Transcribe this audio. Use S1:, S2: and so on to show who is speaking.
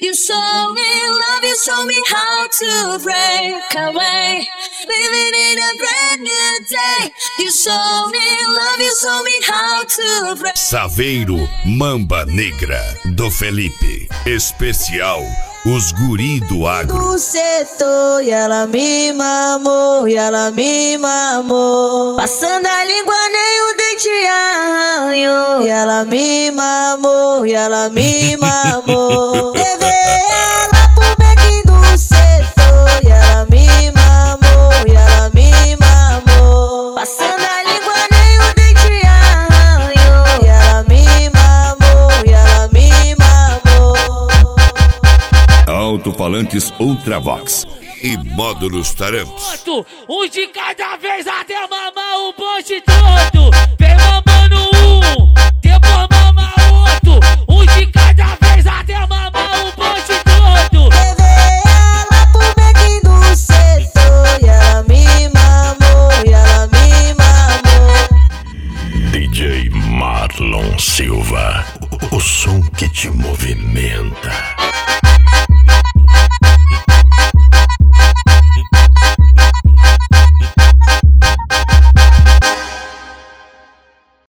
S1: You show me love, you show me how to break away. Living in a brand new day. You show me love, you show me how to break.
S2: Saveiro Mamba Negra, do Felipe. Especial Os Guri do Agro.
S3: No setor, e ela me mamou, e ela me mamou. Passando a língua, nem o dente arranhou. E ela me mamou, e ela me mamou. Levei ela pro bequinho do setor, e ela me mamou, e ela me mamou. Passando a língua, nem o dente arranhou. E ela me mamou, e ela me mamou.
S2: Alto-falantes Ultravox e módulos Taramps.
S4: Um de cada vez até mamar o bonde todo. Vem mamando um, depois mama outro. Um de cada vez até mamar o bonde todo.
S3: Levei ela pro bequinho do setor, e ela me mamou, e ela me mamou.
S2: DJ Marlon Silva, o som que te movimenta.